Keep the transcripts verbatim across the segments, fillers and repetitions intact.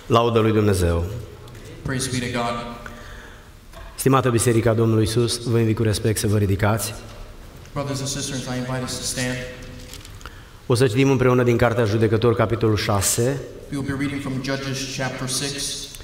Laudă lui Dumnezeu! Praise be to God. Stimată Biserica Domnului Iisus, vă invit cu respect să vă ridicați. Brothers and sisters, I invite us to stand. O să citim împreună din Cartea Judecători, capitolul șase. We will be reading from Judges chapter six.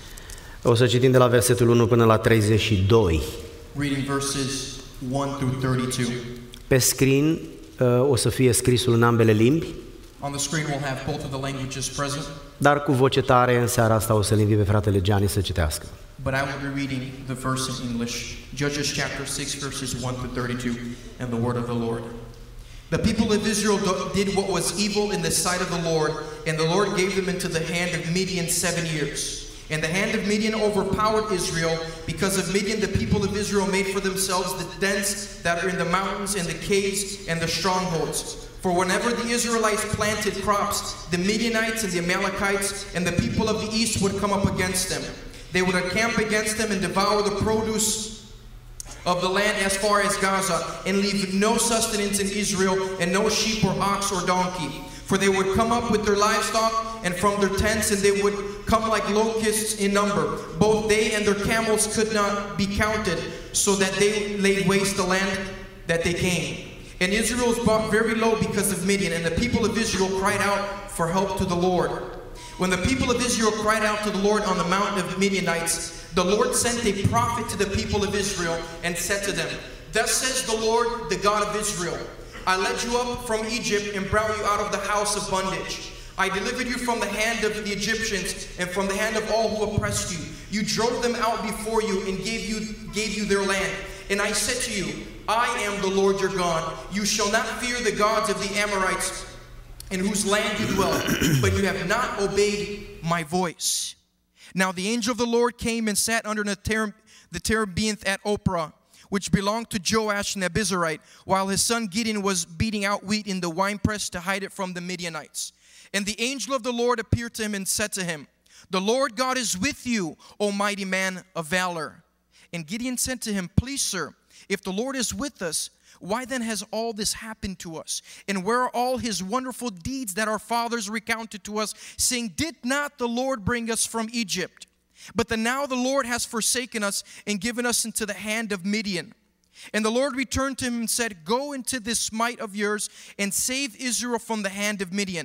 O să citim de la versetul unu până la treizeci și doi. Reading verses one through thirty-two. Pe screen uh, o să fie scrisul în ambele limbi, On the screen we'll have both of the languages present, dar cu voce tare în seara asta o să-l invit pe fratele Gianni să citească. but I will be reading the verse in English. Judges chapter six verses one through thirty-two, and the word of the Lord. The people of Israel do- did what was evil in the sight of the Lord, and the Lord gave them into the hand of Midian seven years. And the hand of Midian overpowered Israel. Because of Midian, the people of Israel made for themselves the dens that are in the mountains and the caves and the strongholds. For whenever the Israelites planted crops, the Midianites and the Amalekites and the people of the east would come up against them. They would encamp against them and devour the produce of the land as far as Gaza, and leave no sustenance in Israel, and no sheep or ox or donkey. For they would come up with their livestock and from their tents, and they would come like locusts in number. Both they and their camels could not be counted, so that they laid waste the land that they came. And Israel was brought very low because of Midian, and the people of Israel cried out for help to the Lord. When the people of Israel cried out to the Lord on the mountain of Midianites, the Lord sent a prophet to the people of Israel and said to them, Thus says the Lord, the God of Israel, I led you up from Egypt and brought you out of the house of bondage. I delivered you from the hand of the Egyptians and from the hand of all who oppressed you. You drove them out before you and gave you, gave you their land. And I said to you, I am the Lord your God. You shall not fear the gods of the Amorites in whose land you dwell, but you have not obeyed my voice. Now the angel of the Lord came and sat under the, ter- the terebinth at Ophrah, which belonged to Joash the Abiezrite, while his son Gideon was beating out wheat in the winepress to hide it from the Midianites. And the angel of the Lord appeared to him and said to him, The Lord God is with you, O mighty man of valor. And Gideon said to him, Please, sir, if the Lord is with us, why then has all this happened to us? And where are all his wonderful deeds that our fathers recounted to us, saying, Did not the Lord bring us from Egypt? But the, now the Lord has forsaken us and given us into the hand of Midian. And the Lord returned to him and said, Go into this might of yours and save Israel from the hand of Midian.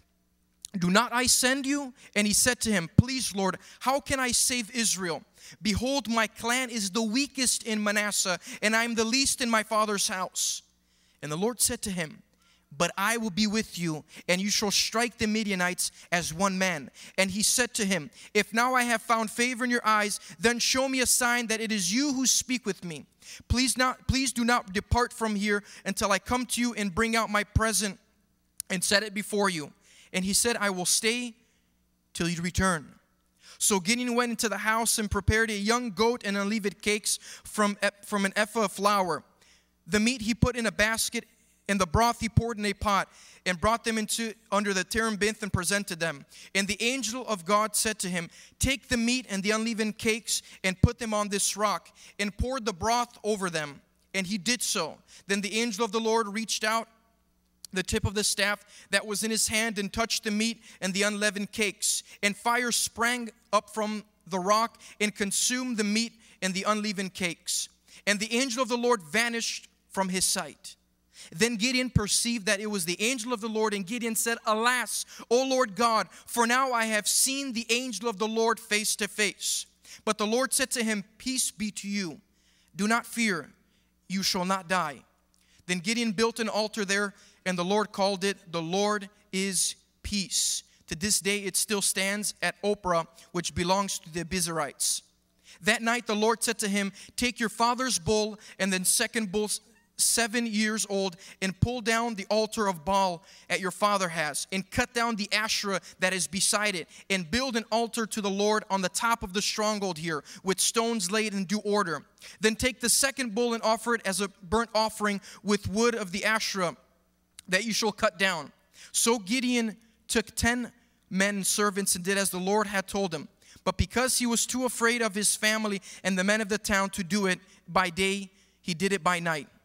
Do not I send you? And he said to him, Please, Lord, how can I save Israel? Behold, my clan is the weakest in Manasseh, and I am the least in my father's house. And the Lord said to him, But I will be with you, and you shall strike the Midianites as one man. And he said to him, If now I have found favor in your eyes, then show me a sign that it is you who speak with me. Please not, please do not depart from here until I come to you and bring out my present and set it before you. And he said, I will stay till you return. So Gideon went into the house and prepared a young goat and unleavened cakes from, from an ephah of flour. The meat he put in a basket, and the broth he poured in a pot, and brought them into under the terebinth and presented them. And the angel of God said to him, Take the meat and the unleavened cakes and put them on this rock, and poured the broth over them. And he did so. Then the angel of the Lord reached out the tip of the staff that was in his hand and touched the meat and the unleavened cakes. And fire sprang up from the rock and consumed the meat and the unleavened cakes. And the angel of the Lord vanished from his sight. Then Gideon perceived that it was the angel of the Lord, and Gideon said, Alas, O Lord God, for now I have seen the angel of the Lord face to face. But the Lord said to him, Peace be to you. Do not fear, you shall not die. Then Gideon built an altar there, and the Lord called it, The Lord is Peace. To this day it still stands at Ophrah, which belongs to the Abiezrites. That night the Lord said to him, Take your father's bull and the second bull seven years old, and pull down the altar of Baal at your father has, and cut down the Asherah that is beside it, and build an altar to the Lord on the top of the stronghold here, with stones laid in due order. Then take the second bull and offer it as a burnt offering with wood of the Asherah that you shall cut down. So Gideon took ten men and servants and did as the Lord had told him. But because he was too afraid of his family and the men of the town to do it by day, he did it by night.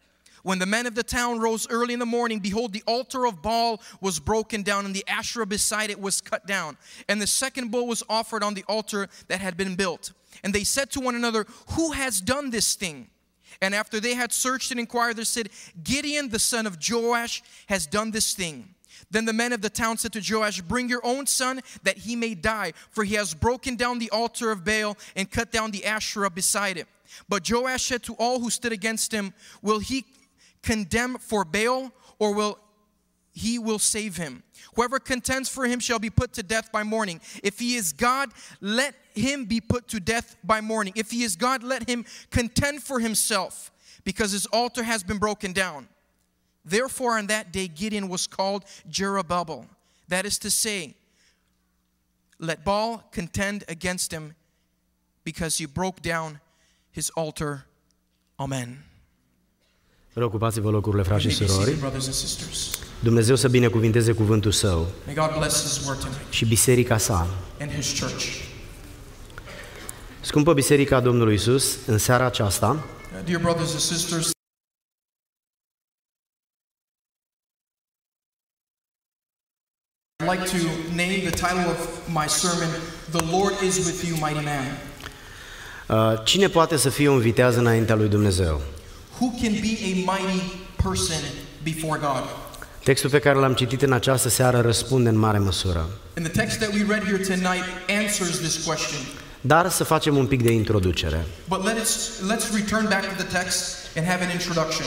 When the men of the town rose early in the morning, behold, the altar of Baal was broken down, and the Asherah beside it was cut down. And the second bull was offered on the altar that had been built. And they said to one another, who has done this thing? And after they had searched and inquired, they said, Gideon, the son of Joash, has done this thing. Then the men of the town said to Joash, bring your own son, that he may die, for he has broken down the altar of Baal and cut down the Asherah beside it. But Joash said to all who stood against him, will he condemn for Baal, or will he will save him? Whoever contends for him shall be put to death by morning. If he is God, let him be put to death by morning. If he is God, let him contend for himself, because his altar has been broken down. Therefore on that day Gideon was called Jerubbaal. That is to say, let Baal contend against him, because he broke down his altar. Amen. Ocupați-vă locurile, frați și surori. Dumnezeu să binecuvinteze cuvântul Său și biserica sa. Scumpă biserica Domnului Iisus, în seara aceasta I'd like to name the title of my sermon, The Lord is with you, mighty man. Uh, cine poate să fie un viteaz înaintea lui Dumnezeu? Who can be a mighty person before God? Textul pe care l-am citit în această seară răspunde în mare măsură. And the text that we read here tonight answers this question. Dar să facem un pic de introducere. But let's let's return back to the text and have an introduction.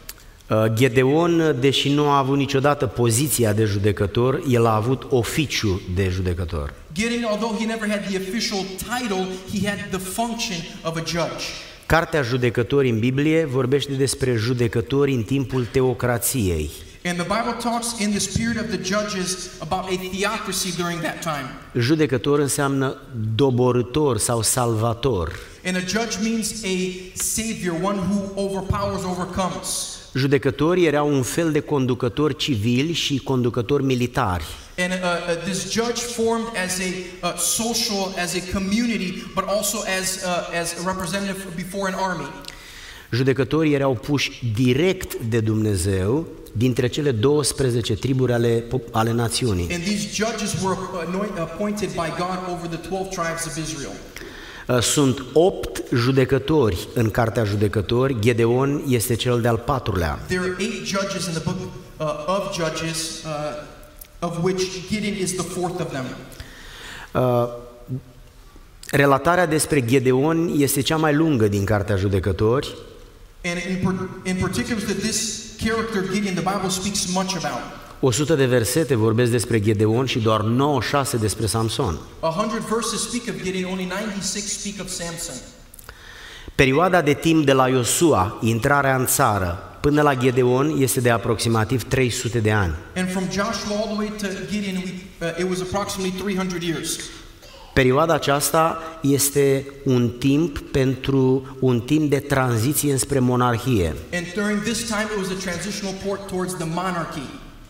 Gedeon, deși nu a avut niciodată poziția de judecător, el a avut oficiu de judecător. Gideon, although he never had the official title, he had the function of a judge. Cartea Judecători în Biblie vorbește despre judecători în timpul teocrației. And the Bible talks in this period of the judges about a theocracy during that time. Judecător înseamnă doborâtor sau salvator. And a judge means a savior, one who overpowers, overcomes. Judecătorii erau un fel de conducători civili și conducători militari. And uh, uh, this judge formed as a uh, social, as a community, but also as uh, as a representative before an army. Judecătorii erau puși direct de Dumnezeu dintre cele douăsprezece triburi ale, ale națiunii. And these judges were appointed by God over the twelve tribes of Israel. Sunt opt judecători în Cartea Judecători, Gedeon este cel de-al patrulea. There are eight judges in the book uh, of Judges, uh, of which Gideon is the fourth of them. Uh, relatarea despre Gedeon este cea mai lungă din Cartea Judecători. And in, in particular to this character Gideon, the Bible speaks much about. o sută de versete vorbesc despre Gedeon și doar nouăzeci și șase despre Samson. one hundred verses speak of Gideon, only ninety-six speak of Samson. Perioada de timp de la Iosua, intrarea în țară, până la Gedeon este de aproximativ trei sute de ani. And from Joshua all the way to Gideon, we, uh, it was approximately three hundred years. Perioada aceasta este un timp pentru un timp de tranziție înspre monarhie. And during this time it was a transitional point towards the monarchy.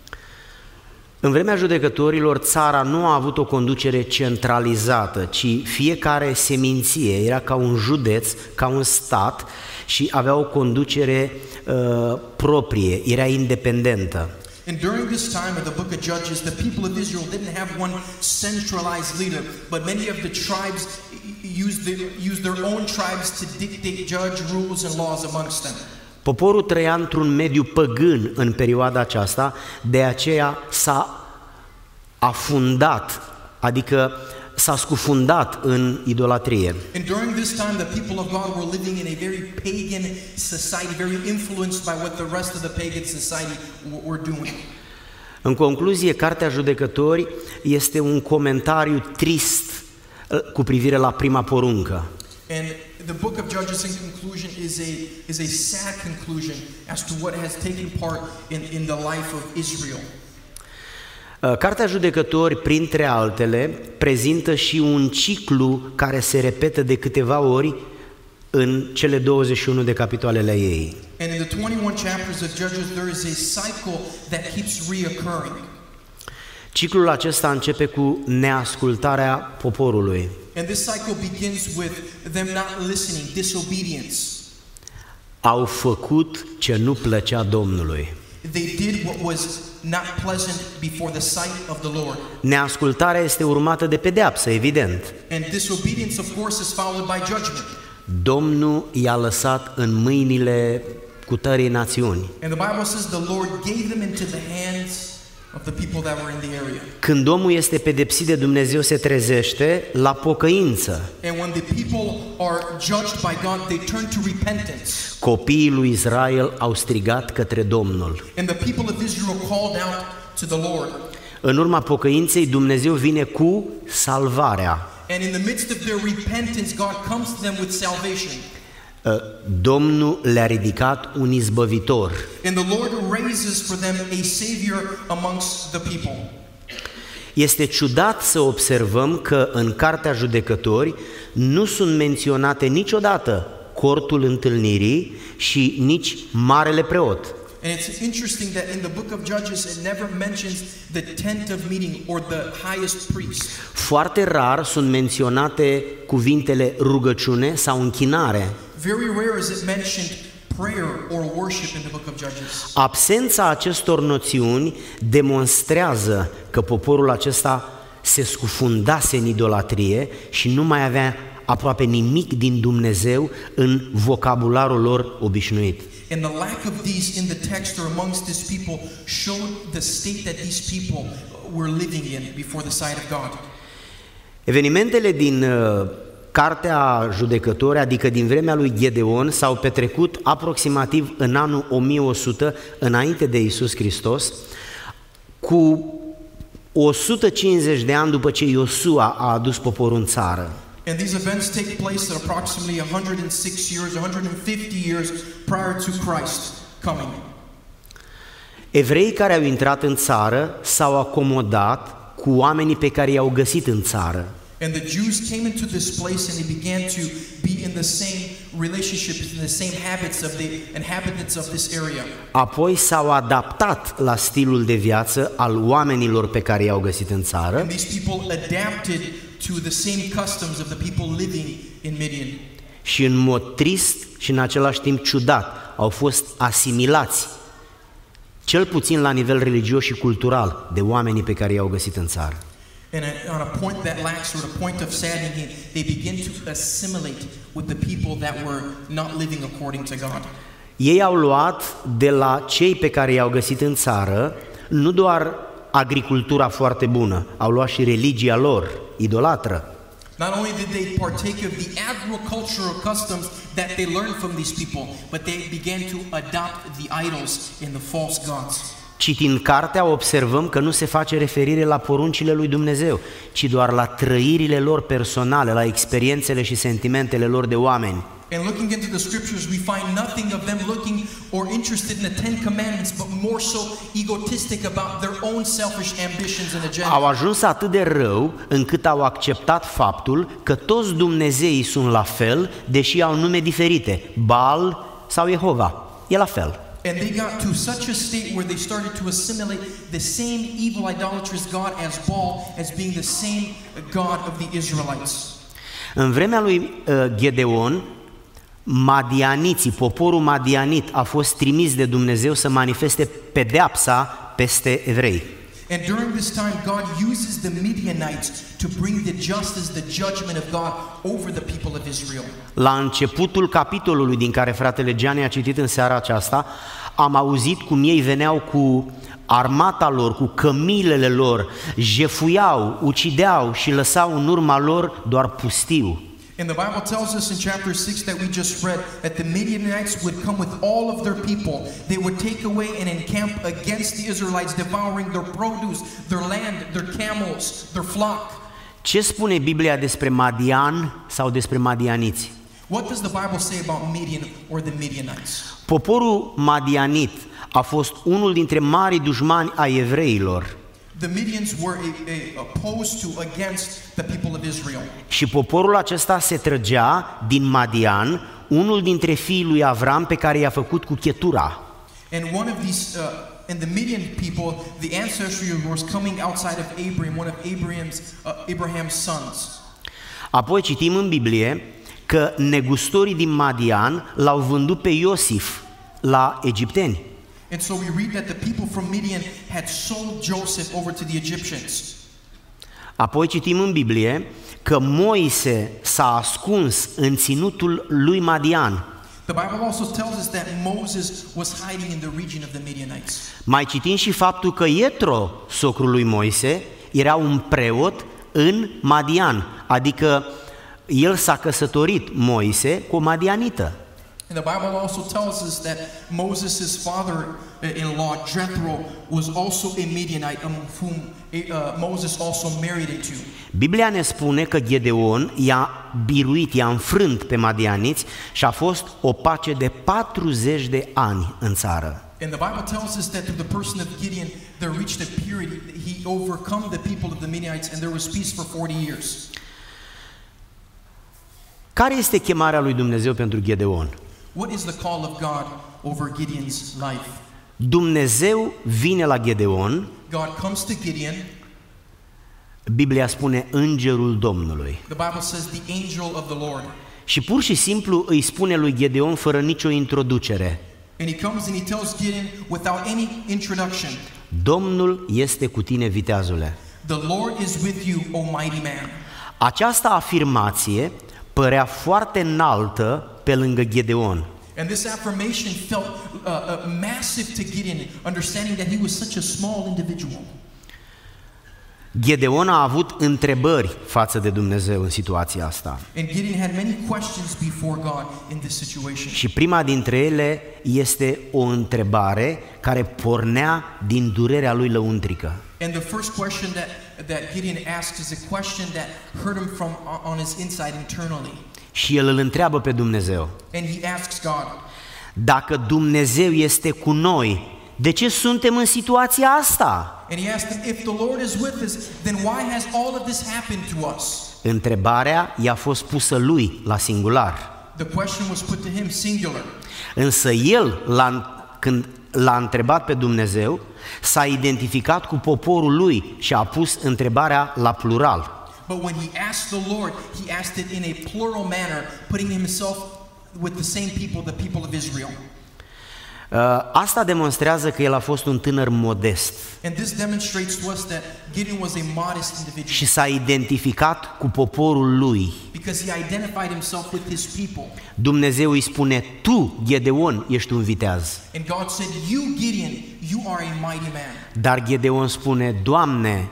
În vremea judecătorilor, țara nu a avut o conducere centralizată, ci fiecare seminție era ca un județ, ca un stat și avea o conducere uh, proprie, era independentă. And during this time of the book of Judges, the people of Israel didn't have one centralized leader, but many of the tribes used their, used their own tribes to dictate, judge, rules and laws amongst them. Poporul trăia într-un mediu păgân în perioada aceasta, de aceea s-a afundat, adică s-a scufundat în idolatrie. And during this time the people of God were living in a very pagan society, very influenced by what the rest of the pagan society were doing. În concluzie, Cartea Judecători este un comentariu trist cu privire la prima poruncă. And the book of Judges in conclusion is a is a sad conclusion as to what has taken part in in the life of Israel. Cartea Judecători, printre altele, prezintă și un ciclu care se repetă de câteva ori în cele douăzeci și unu de capitoalele ei. And in the twenty-one chapters of Judges there is a cycle that keeps reoccurring. Ciclul acesta începe cu neascultarea poporului. And this cycle begins with them not listening, disobedience. Au făcut ce nu plăcea Domnului. They did what was not pleasant before the sight of the Lord. Neascultarea este urmată de pedeapsă, evident. And disobedience, of course, is followed by judgment. Domnul i-a lăsat în mâinile cutării națiuni. And the Bible says the Lord gave them into the hands of the people that were in the area. Când omul este pedepsit de Dumnezeu, se trezește la pocăință. And when the people are judged by God, they turn to repentance. Copiii lui Israel au strigat către Domnul. And the people of Israel called out to the Lord. În urma pocăinței, Dumnezeu vine cu salvarea. And in the midst of their repentance, God comes to them with salvation. Domnul le-a ridicat un izbăvitor. And the Lord raises for them a savior amongst the people. Este ciudat să observăm că în Cartea Judecători nu sunt menționate niciodată cortul întâlnirii și nici marele preot. And it's interesting that in the book of Judges it never mentions the tent of meeting or the highest priest. Foarte rar sunt menționate cuvintele rugăciune sau închinare. Very rare is it mentioned prayer or worship in the book of Judges. Absența acestor noțiuni demonstrează că poporul acesta se scufundase în idolatrie și nu mai avea aproape nimic din Dumnezeu în vocabularul lor obișnuit. And the lack of these in the text or amongst this people showed the state that these people were living in before the sight of God. Evenimentele din uh, Cartea Judecători, adică din vremea lui Gedeon, s-au petrecut aproximativ în anul o mie o sută înainte de Iisus Hristos, cu o sută cincizeci de ani după ce Iosua a adus poporul în țară. And these events take place at approximately one hundred six years, one hundred fifty years prior to Christ coming. Evreii care au intrat în țară s-au acomodat cu oamenii pe care i-au găsit în țară. And the Jews came into this place and they began to be in the same relationships, in the same habits of the inhabitants of this area. Apoi s-au adaptat la stilul de viață al oamenilor pe care i-au găsit în țară. And these people adapted to the same customs of the people living in Midian. Și în mod trist și în același timp ciudat au fost asimilați, cel puțin la nivel religios și cultural, de oamenii pe care i-au găsit în țară. And on a point that lacks, or a point of saddening, they begin to assimilate with the people that were not living according to God. Ei au luat de la cei pe care i-au găsit în țară nu doar agricultura foarte bună, au luat și religia lor, idolatră. Not only did they partake of the agricultural customs that they learned from these people, but they began to adopt the idols and the false gods. Citind cartea, observăm că nu se face referire la poruncile lui Dumnezeu, ci doar la trăirile lor personale, la experiențele și sentimentele lor de oameni. And looking into the scriptures, we find nothing of them looking or interested in the Ten Commandments, but more so egotistic about their own selfish ambitions and agendas. Au ajuns atât de rău încât au acceptat faptul că toți Dumnezeii sunt la fel, deși au nume diferite, Baal sau Jehova, e la fel. And they got to such a state where they started to assimilate the same evil idolatrous god as Baal as being the same god of the Israelites. În vremea lui uh, Gedeon, madianiții, poporul madianit a fost trimis de Dumnezeu să manifeste pedeapsa peste evrei. And during this time, God uses the Midianites to bring the justice, the judgment of God over the people of Israel. La începutul capitolului din care fratele Gianni a citit în seara aceasta, am auzit cum ei veneau cu armata lor, cu cămilele lor, jefuiau, ucideau și lăsau în urma lor doar pustiu. And the Bible tells us in chapter six that we just read that the Midianites would come with all of their people. They would take away and encamp against the Israelites, devouring their produce, their land, their camels, their flock. Ce spune Biblia despre Madian sau despre madianiți? What does the Bible say about Midian or the Midianites? Poporul madianit a fost unul dintre marii dușmani ai evreilor. The Midians were a, a, opposed to against the people of Israel. Și poporul acesta se trăgea din Madian, unul dintre fiii lui Avram pe care i-a făcut cu chetura. And one of these uh, and the Midian people, the ancestry was coming outside of Abraham, one of Abraham's uh, Abraham's sons. Apoi citim în Biblie că negustorii din Madian l-au vândut pe Iosif la egipteni. And so we read that the people from Midian had sold Joseph over to the Egyptians. Apoi citim în Biblie că Moise s-a ascuns în ținutul lui Madian. The Bible also tells us that Moses was hiding in the region of the Midianites. Mai citim și faptul că Ietro, socrul lui Moise, era un preot în Madian, adică el s-a căsătorit, Moise, cu o madianită. And the Bible also tells us that Moses' father-in-law, Jethro, was also a Midianite, um, whom uh, Moses also married into. Biblia ne spune că Gedeon i-a biruit, i-a înfrânt pe madianiți și a fost o pace de patruzeci de ani în țară. And the Bible tells us that through the person of Gideon, there reached a period he overcome the people of the Midianites, and there was peace for forty years. Care este chemarea lui Dumnezeu pentru Gedeon? What is the call of God over Gideon's life? Dumnezeu vine la Gedeon, God comes to Gideon. Biblia spune îngerul Domnului. The Bible says the angel of the Lord. Și pur și simplu îi spune lui Gedeon fără nicio introducere: And he comes and he tells Gideon without any introduction, Domnul este cu tine, viteazule. the Lord is with you, O mighty man. Această afirmație părea foarte înaltă pe lângă Gedeon. And this affirmation felt uh, uh, massive to Gideon, understanding that he was such a small individual. Gedeon a avut întrebări față de Dumnezeu în situația asta. And Gideon had many questions before God in this situation. Și prima dintre ele este o întrebare care pornea din durerea lui lăuntrică. And the first question that that Gideon asks is a question that hurt him from on his inside internally. Și el îl întreabă pe Dumnezeu: And he asks God, dacă Dumnezeu este cu noi, de ce suntem în situația asta? and he asked him, if the Lord is with us, then why has all of this happened to us? Întrebarea i-a fost pusă lui la singular. The question was put to him singular. Însă el, la, când l-a întrebat pe Dumnezeu, s-a identificat cu poporul lui și a pus întrebarea la plural. But when he asked the Lord, he asked it in a plural manner, putting himself with the same people, the people of Israel. Asta demonstrează că el a fost un tânăr modest And this demonstrates to us that Gideon was a modest individual, și s-a identificat cu poporul lui. because he identified himself with his people. Dumnezeu îi spune: tu, Gedeon, ești un viteaz. And God said, you, Gideon, you are a mighty man. Dar Gedeon spune: Doamne,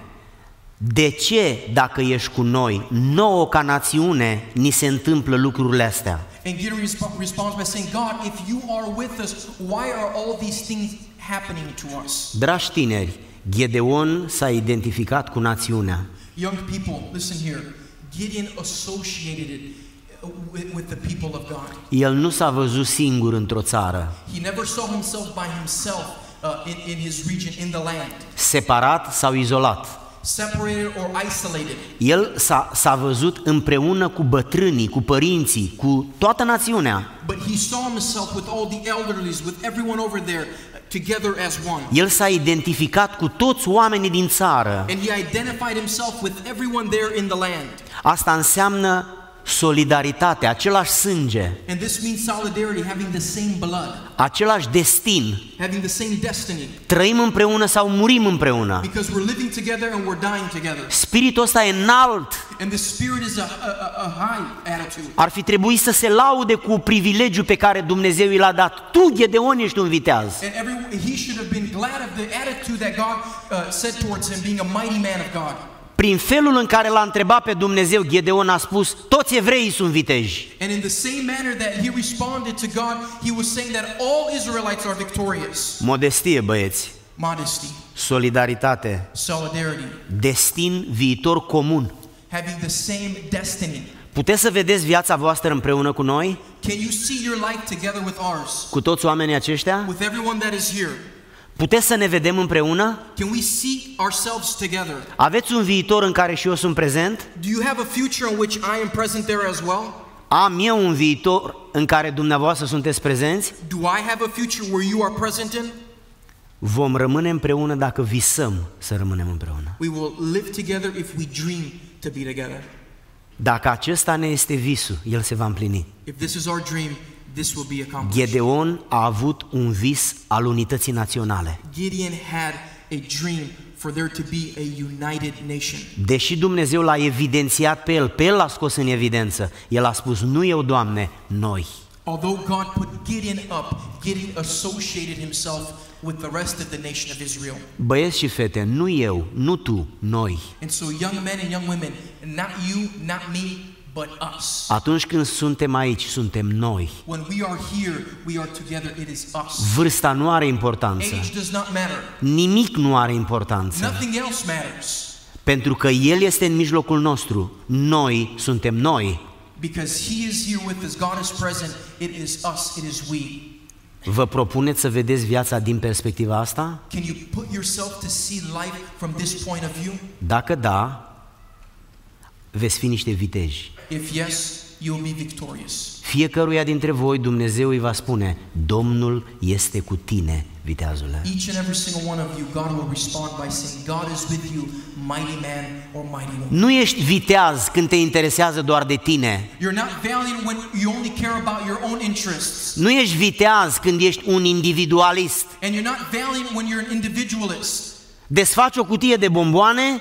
de ce, dacă ești cu noi, nouă ca națiune, ni se întâmplă lucrurile astea? And Gideon resp- responds by saying, God, if you are with us, why are all these things happening to us? Dragi tineri, Gedeon s-a identificat cu națiunea. Young people, listen here. Gideon associated it with, with the people of God. El nu s-a văzut singur într-o țară, He never saw himself by himself uh, in, in his region, in the land, separat sau izolat. separated or isolated. El s-a, s-a văzut împreună cu bătrânii, cu părinții, cu toată națiunea. But he saw himself with all the elderlies, with everyone over there, together as one. El s-a identificat cu toți oamenii din țară. And he identified himself with everyone there in the land. Asta înseamnă solidaritate, același sânge, And this means solidarity, having the same blood, același destin. having the same destiny. Trăim împreună sau murim împreună. Because we're living together and we're dying together. Spiritul ăsta e înalt. And the spirit is a, a, a high attitude. Ar fi trebuit să se laude cu privilegiul pe care Dumnezeu i l-a dat. Tu, Gedeon, ești un viteaz. And every, he should have been glad of the attitude that God uh, said towards him, being a mighty man of God. Prin felul în care l-a întrebat pe Dumnezeu, Gedeon a spus: toți evreii sunt viteji. And in the same manner that he responded to God, he was saying that all Israelites are victorious. Modestie, băieți, Modesty, solidaritate, solidarity, destin, viitor comun. having the same destiny. Puteți să vedeți viața voastră împreună cu noi, Can you see your life together with ours? cu toți oamenii aceștia? With everyone that is here? Puteți să ne vedem împreună? Can we see ourselves together? Aveți un viitor în care și eu sunt prezent? Do you have a future in which I am present there as well? Am eu un viitor în care dumneavoastră sunteți prezenți? Do I have a future where you are present in? Vom rămâne împreună dacă visăm să rămânem împreună. We will live together if we dream to be together. Dacă acesta ne este visul, el se va împlini. If this is our dream, this will be accomplished. Gedeon a avut un vis al unității naționale. Gideon had a dream for there to be a united nation. Deși Dumnezeu l-a evidențiat pe el, pe el l-a scos în evidență, el a spus, nu eu, Doamne, noi. Although God put Gideon up, Gideon associated himself with the rest of the nation of Israel. Băieți și fete, nu eu, nu tu, noi. And so young men and young women, not you, not me, but us. Atunci când suntem aici, suntem noi. When we are here, we are together, it is us. Vârsta nu are importanță. Age does not matter. Nimic nu are importanță. Nothing else matters. Pentru că El este în mijlocul nostru. Noi suntem noi. Because He is here with us, God is present, it is us, it is we. Vă propuneți să vedeți viața din perspectiva asta? Can you put yourself to see life from this point of view? Dacă da, veți fi niște viteji. If yes, you will be victorious. Fiecăruia dintre voi Dumnezeu îi va spune, Domnul este cu tine, viteazule. Each and every single one of you, God will respond by saying, God is with you, mighty man or mighty woman. Nu ești viteaz când te interesează doar de tine. You're not valiant when you only care about your own interests. Nu ești viteaz când ești un individualist. And you're not valiant when you're an individualist. Desfaci o cutie de bomboane,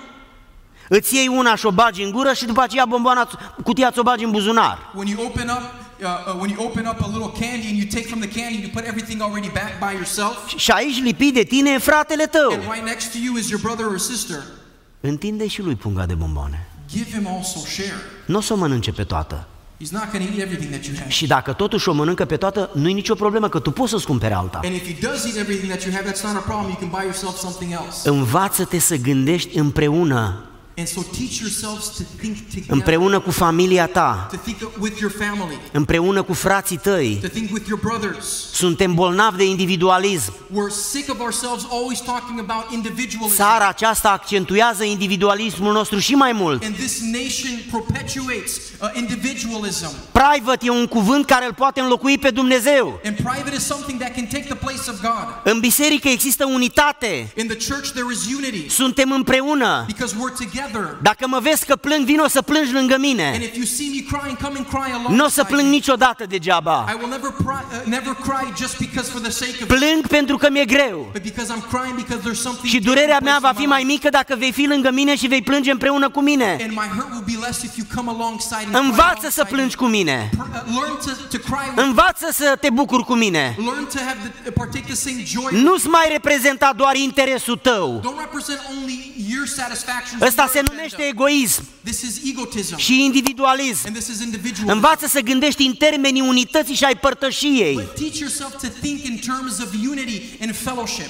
îți iei una și o bagi în gură și după aceea bomboana, cutia ți-o bagi în buzunar. When you open up Uh, uh, when you open up a little candy and you take from the candy and you put everything already back by yourself. Și aici lipit de tine e fratele tău. And right next to you is your brother or sister. Întinde și lui punga de bomboane. Give him also share. Nu o să o mănânce pe toată. He's not going to eat everything that you have. Și dacă totuși o mănâncă pe toată, nu e nicio problemă, că tu poți să-ți cumperi alta. And if he does eat everything that you have, that's not a problem. You can buy yourself something else. Învață-te să gândești împreună. And so teach yourselves to think together. Împreună cu familia ta. To think with your family. Împreună cu frații tăi. To think with your brothers. Suntem bolnavi de individualism. We're sick of ourselves always talking about individualism. Țara aceasta accentuează individualismul nostru și mai mult. And this nation perpetuates uh, individualism. Private e un cuvânt care îl poate înlocui pe Dumnezeu. And private is something that can take the place of God. În biserică există unitate. In the church there is unity. Suntem împreună. Because we're together. Dacă mă vezi că plâng, vino să plângi lângă mine. And if you see me crying, come and cry along. Nu o să plâng niciodată degeaba. I will never cry, uh, never cry just because for the sake of. Plâng pentru că mi-e greu. But because I'm crying because there's something. Și durerea mea va fi mai mică dacă vei fi lângă mine și vei plânge împreună cu mine. And my hurt will be less if you come alongside me. Învață să plângi cu mine. Learn to to cry with. Învață să te bucuri cu mine. Learn to have the partake the same joy. Nu-ți mai reprezenta doar interesul tău. Don't represent only your satisfaction. Ăsta se numește egoism. This is egotism. Și individualism. And this is individualism. Învață să gândești în termenii unității și ai părtășiei. But teach yourself to think in terms of unity and fellowship.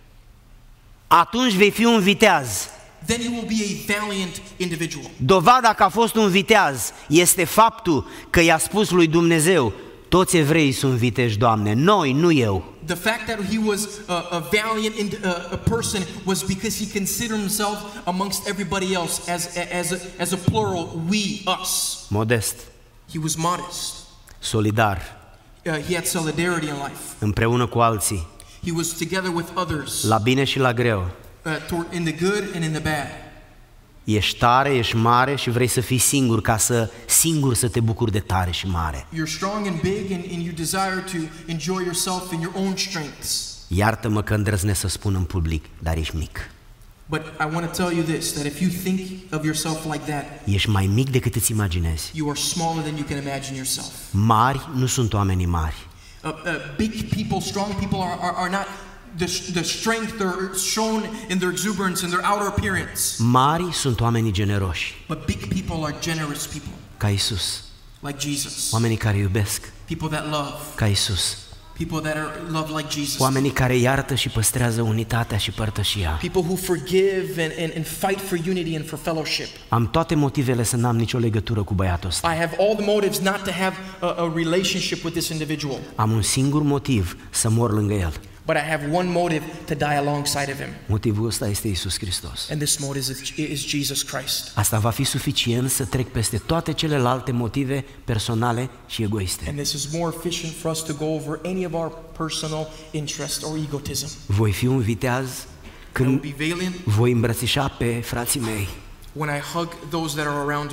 Atunci vei fi un viteaz. Then you will be a valiant individual. Dovada că a fost un viteaz este faptul că i-a spus lui Dumnezeu, toți evreii sunt viteji, Doamne, noi, nu eu. The fact that he was a, a valiant in, uh, a person was because he considered himself amongst everybody else as, as, a, as a plural, we, us. Modest. He was modest. Solidar. Uh, he had solidarity in life. Împreună cu alții. He was together with others. La bine și la greu. Uh, toward, in the good and in the bad. Ești tare, ești mare și vrei să fii singur ca să singur să te bucuri de tare și mare. You're strong and big and, and you desire to enjoy yourself in your own strengths. Iartă-mă că îndrăznesc să spun în public, dar ești mic. But I want to tell you this, that if you think of yourself like that, ești mai mic decât îți imaginezi. You are smaller than you can imagine yourself. Mari nu sunt oamenii mari. Uh, uh, big people, strong people are, are, are not the, the strength they're shown in their exuberance and their outer appearance. Mari sunt oamenii generoși. But big people are generous people. Ca Isus. Like Jesus. Oamenii care iubesc. People that love. Ca Isus. People that are love like Jesus. Oamenii care iartă și păstrează unitatea și părtășia. People who forgive and, and, and fight for unity and for fellowship. Am toate motivele să n-am nicio legătură cu băiatul ăsta. I have all the motives not to have a, a relationship with this individual. Am un singur motiv să mor lângă el. But I have one motive to die alongside of him. Motivul ăsta este Iisus Hristos. And this motive is, is Jesus Christ. Asta va fi suficient să trec peste toate celelalte motive personale și egoiste. And this is more efficient for us to go over any of our personal interest or egotism. Voi fi un viteaz când be valiant voi îmbrățișa pe frații mei. when I hug those that are around me.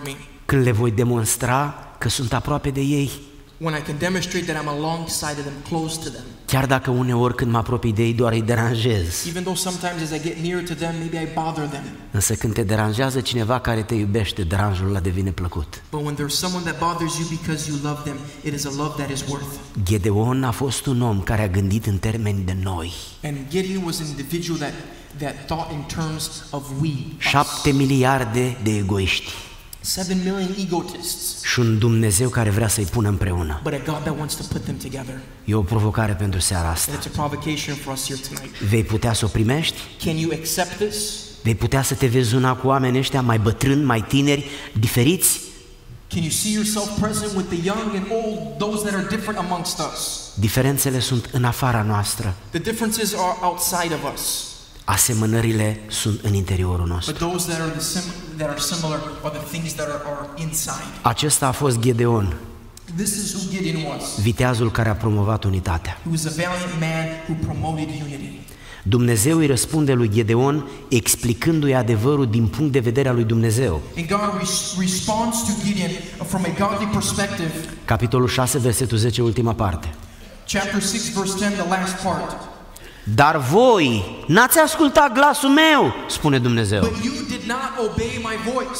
când le voi demonstra că sunt aproape de ei, when I can demonstrate that I'm alongside of them, close to them. chiar dacă uneori când mă apropii de ei doar îi deranjez. Even though sometimes as I get near to them, maybe I bother them. Însă când te deranjează cineva care te iubește, deranjul ăla devine plăcut. But when there's someone that bothers you because you love them, it is a love that is worth. Gedeon a fost un om care a gândit în termeni de noi. And Gideon was an individual that that thought in terms of we. Șapte miliarde de egoiști Seven million egotists. și un Dumnezeu care vrea să-i pună împreună. But a God that wants to put them together. E o provocare pentru seara asta. And it's a provocation for us here tonight. Vei putea să o primești? Can you accept this? Vei putea să te vezi una cu oamenii ăștia mai bătrâni, mai tineri, diferiți? Can you see yourself present with the young and old, those that are different amongst us? Diferențele sunt în afara noastră. The differences are outside of us. Asemănările sunt în interiorul nostru. But those that are the sim that are similar are the things that are, are inside. Acesta a fost Gedeon, This is who Gideon was. viteazul care a promovat unitatea. He was a valiant man who promoted unity. Dumnezeu îi răspunde lui Gedeon explicându-i adevărul din punct de vedere al lui Dumnezeu. And God res responds to Gideon from a godly perspective. Capitolul șase, versetul zece, ultima parte. Chapter six, verse ten, the last part. Dar voi n-ați ascultat glasul meu, spune Dumnezeu. But you did not obey my voice.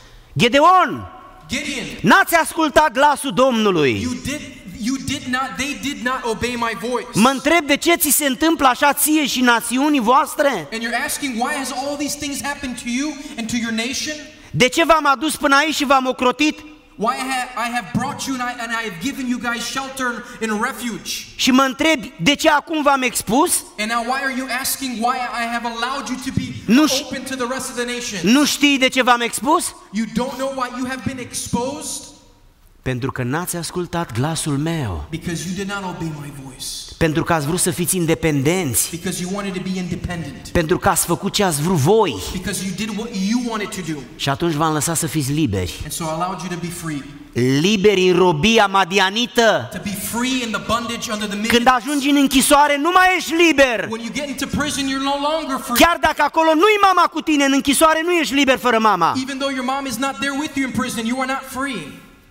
Gedeon, Gideon, n-ați ascultat glasul Domnului. you did you did not they did not obey my voice. Mă întreb de ce ți se întâmplă așa ție și națiunii voastre? And you're asking why has all these things happened to you and to your nation? De ce v-am adus până aici și v-am ocrotit? Why I have, I have brought you and I, and I have given you guys shelter and refuge. Și mă întreb de ce acum v-am expus? And now why are you asking why I have allowed you to be Nu ș- open to the rest of the nation? Nu știi de ce v-am expus? You don't know why you have been exposed? Pentru că n-ați ascultat glasul meu. Because you did not obey my voice. Pentru că ați vrut să fiți independenți. Because you wanted to be independent. Pentru că ați făcut ce ați vrut voi. Because you did what you wanted to do. Și atunci v-am lăsat să fiți liberi. And so I allowed you to be free. Liberi în robia madianită. To be free in the bondage under the Când Midian. ajungi în închisoare, nu mai ești liber. When you get into prison, you're no longer free. Chiar dacă acolo nu-i mama cu tine, în închisoare nu ești liber fără mama. Even though your mom is not there with you in prison, you are not free.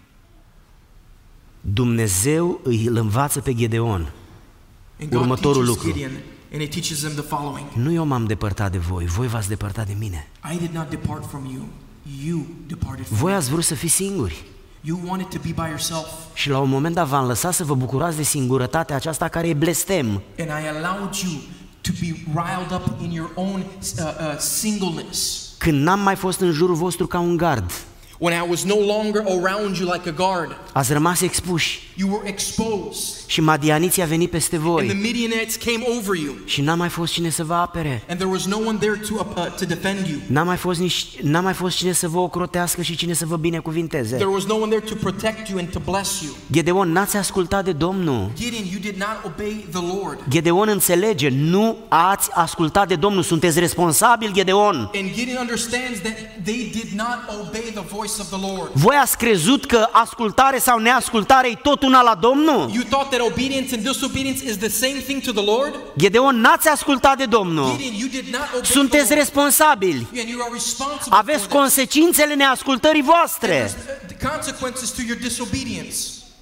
Dumnezeu îl învață pe Gedeon And God următorul teaches lucru. Gideon, and He teaches them the following. Nu eu m-am depărtat de voi, voi v-ați depărtat de mine. I did not depart from you. You departed from Voi me. ați vrut să fiți singuri. You wanted to be by yourself. Și la un moment dat v-am lăsat să vă bucurați de singurătatea aceasta care e blestem. And I allowed you to be riled up in your own uh, uh, singleness. Când n-am mai fost în jurul vostru ca un gard, When I was no longer around you like a guard. ați rămas expuși You were exposed. și madianiții a venit peste And the voi Midianites came over you. și n-a mai fost cine să vă apere. And there was no one there to, uh, uh, to defend you. N-a mai fost nici, n-a mai fost cine să vă ocrotească și cine să vă binecuvinteze. There was no one there to protect you and to bless you. Gedeon, n-ați ascultat de Domnul. Gideon, you did not obey the Lord. Gedeon înțelege, nu ați ascultat de Domnul, sunteți responsabili, Gedeon. And Gideon understands that they did not obey the voice of the Lord. Voi ați crezut că ascultare sau neascultare e tot una la Domnul? You thought that obedience and disobedience is the same thing to the Lord? Gedeon, n-ați ascultat de Domnul. Gideon, you did not obey Sunteți the Lord. responsabili. And you are responsible Aveți for that. consecințele neascultării voastre. There's the consequences to your disobedience.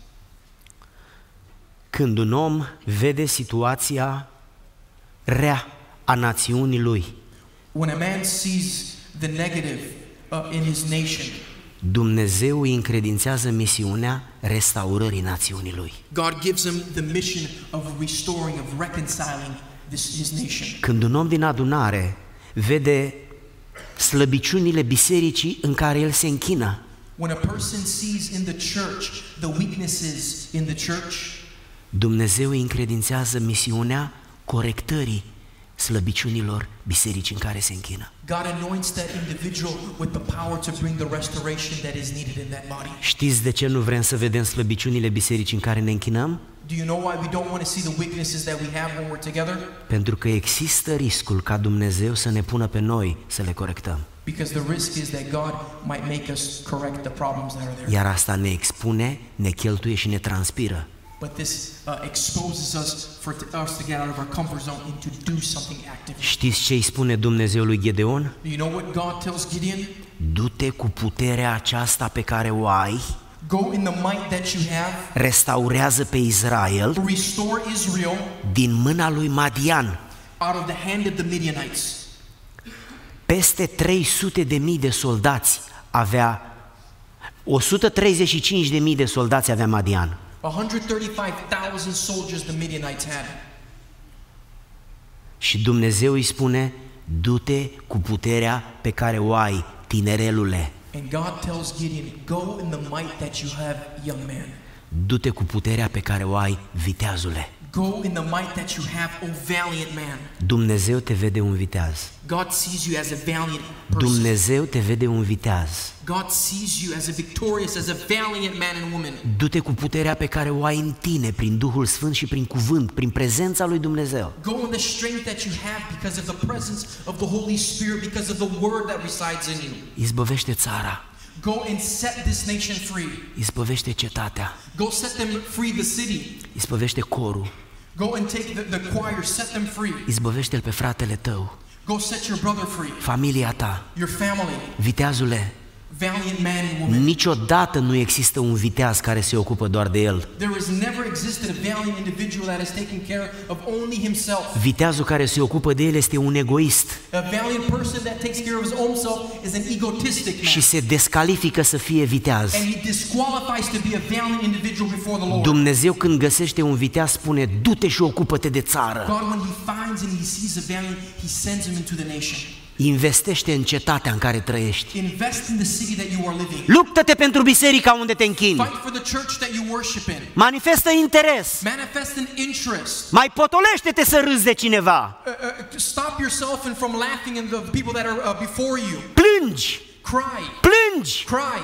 Când un om vede situația rea a națiunii lui, When a man sees the negative uh, in his nation, Dumnezeu îi încredințează misiunea restaurării națiunii lui. God gives him the mission of restoring, of reconciling this, his nation. Când un om din adunare vede slăbiciunile bisericii în care el se închină, When a person sees in the church the weaknesses in the church, Dumnezeu îi încredințează misiunea corectării slăbiciunilor bisericii în care se închină. God anoints that individual with the power to bring the restoration that is needed in that body. Știți de ce nu vrem să vedem slăbiciunile bisericii în care ne închinăm? Do you know why we don't want to see the weaknesses that we have when we're together? Pentru că există riscul ca Dumnezeu să ne pună pe noi să le corectăm. Because the risk is that God might make us correct the problems that are there. Iar asta ne expune, ne cheltuie și ne transpiră. But this uh, exposes us for t- us to get out of our comfort zone and to do something active. Știți ce îi spune Dumnezeu lui Gedeon? Do you know what God tells Gideon? du-te cu puterea aceasta pe care o ai, go in the might that you have, restaurează pe Israel restore Israel din mâna lui Madian. out of the hand of the Midianites. Peste trei sute de mii de soldați avea, o sută treizeci și cinci de mii de soldați avea Madian. one hundred thirty-five thousand soldiers the Midianites had. Și Dumnezeu îi spune, du-te cu puterea pe care o ai, tinerelule. And God tells Gideon, go in the might that you have, young man. Du-te cu puterea pe care o ai, viteazule. Go in the might that you have, O valiant man. Dumnezeu te vede un viteaz. God sees you as a valiant person. Dumnezeu te vede un viteaz. God sees you as a victorious, as a valiant man and woman. Du-te cu puterea pe care o ai în tine, prin Duhul Sfânt și prin cuvânt, prin prezența lui Dumnezeu. Go in the strength that you have because of the presence of the Holy Spirit, because of the word that resides in you. Izbăvește țara. Go and set this nation free. Izbăvește cetatea. Go set them free, the city. Izbăvește corul. Go and take the, the choir, set them free. Izbăvește-l pe fratele tău. Go set your brother free. Familia ta. Your family. Viteazule, Valiant man and woman. niciodată nu există un viteaz care se ocupă doar de el. There has never existed a valiant individual that has taken care of only himself. Viteazul care se ocupă de el este un egoist A valiant person that takes care of his own self is an egotistic man. și se descalifică să fie viteaz. And he disqualifies to be a valiant individual before the Lord. Dumnezeu când găsește un viteaz spune, du-te și ocupă-te de țară. God, when he finds and he sees a valiant, he sends him into the nation. Investește în cetatea în care trăiești. Invest in the city that you are living. Luptă-te pentru biserica unde te închini. Fight for the church that you worship in. Manifestă interes. Manifest an interest. Mai potolește-te să râzi de cineva. Uh, uh, stop yourself and from laughing at the people that are uh, before you. Plângi. Cry. Plângi. Cry.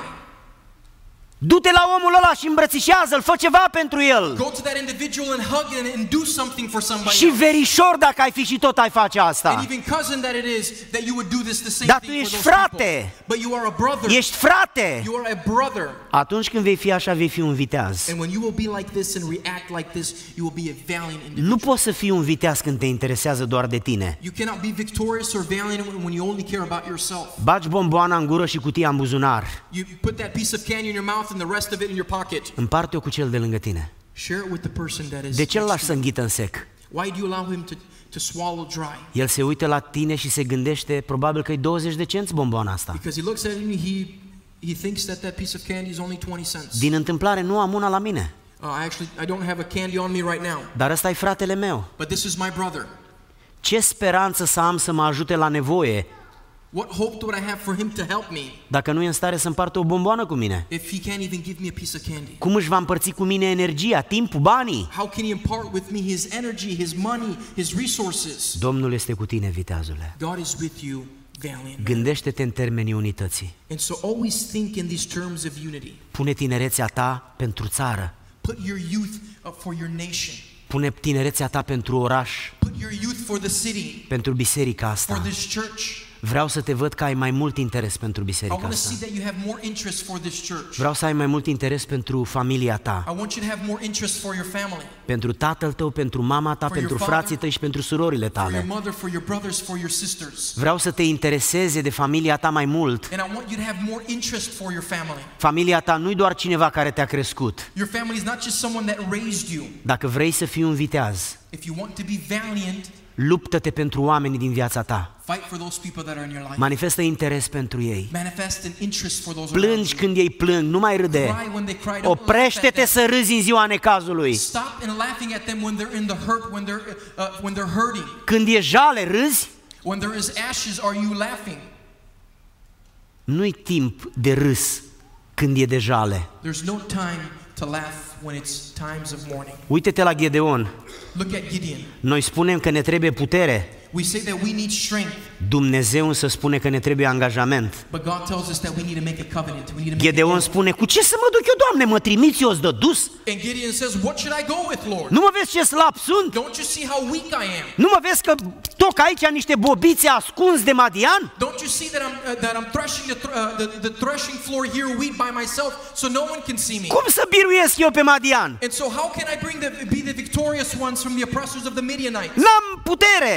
Du-te la omul ăla și îmbrățișează-l, fă ceva pentru el. Go to that individual and hug and, and do something for somebody. Și verișor dacă ai fi și tot ai face And asta. even cousin that it is, that you would do this the same Dar tu thing for ești those frate. people. But you are a brother. Ești frate. You are a brother. Atunci când vei fi așa, vei fi un viteaz. And when you will be like this and react like this, you will be a valiant individual. Nu poți să fii un viteaz când te interesează doar de tine. You cannot be victorious or valiant when you only care about yourself. Bagi bomboana în gură și cutia în buzunar. You put that piece of candy in your mouth and the rest of it in your pocket. Împarte-o cu cel de lângă tine. Share it with the person that is De ce îl next lași to să you. înghită în sec? Why do you allow him to, to swallow dry? El se uită la tine și se gândește, probabil că e douăzeci de cenți bomboana asta. Because he looks at him, he he thinks that that piece of candy is only twenty cents. Din întâmplare nu am una la mine, Uh, I actually I don't have a candy on me right now, dar ăsta e fratele meu. but this is my brother. Ce speranță să am să mă ajute la nevoie What hope do I have for him to help me dacă nu e în stare să împartă o bomboană cu mine? if he can't even give me a piece of candy? Cum își va împărți cu mine energia, timpul, banii? How can he impart with me his energy, his money, his resources? Domnul este cu tine, viteazule. God is with you, valiant man. Gândește-te în termenii unității. And so always think in these terms of unity. Pune tinerețea ta pentru țară. Put your youth up for your nation. Pune tinerețea ta pentru oraș, Put your youth for the city, pentru biserica for asta. this church. Vreau să te văd că ai mai mult interes pentru I biserica want to asta. see that you have more interest for this church. Vreau să ai mai mult interes pentru familia ta, I want you to have more interest for your family, pentru tatăl tău, pentru mama ta, For pentru your frații father, tăi și pentru surorile for your tale. mother, for your brothers, for your sisters. Vreau să te intereseze de familia ta mai mult. And I want you to have more interest for your family. Familia ta nu-i doar cineva care te-a crescut. Your family is not just someone that raised you. Dacă vrei să fii un viteaz, If you want to be valiant, luptă-te pentru oamenii din viața ta. fight for those people that are in your life. Manifestă interes pentru ei. Manifest an interest for those around Plângi you. când ei plâng, nu mai râde. Cry when they cry. Don't laugh at Oprește-te them. să râzi în ziua necazului. Stop and laughing at them when they're in the hurt, when they're uh, when they're hurting. Când e jale, râzi? When there is ashes, are you laughing? Nu-i timp de râs când e de jale. There's no time to laugh when it's times of mourning. Uite-te la Gedeon. Look at Gideon. Noi spunem că ne trebuie putere. We say that we need strength, Dumnezeu însă spune că ne trebuie angajament. but God tells us that we need to make a covenant. We need to make Gedeon a spune, cu ce să mă duc eu, Doamne, mă trimiți eu, îți dă dus? And Gideon says, what should I go with, Lord? Nu mă vezi ce slab sunt? Don't you see how weak I am? Nu mă vezi că toc aici niște bobițe ascunzi de Madian? Don't you see that I'm uh, that I'm threshing the, th- uh, the the threshing floor here wheat by myself, so no one can see me? Cum să biruiesc eu pe Madian? And so how can I bring the be the victorious ones from the oppressors of the Midianites? N-am putere! I don't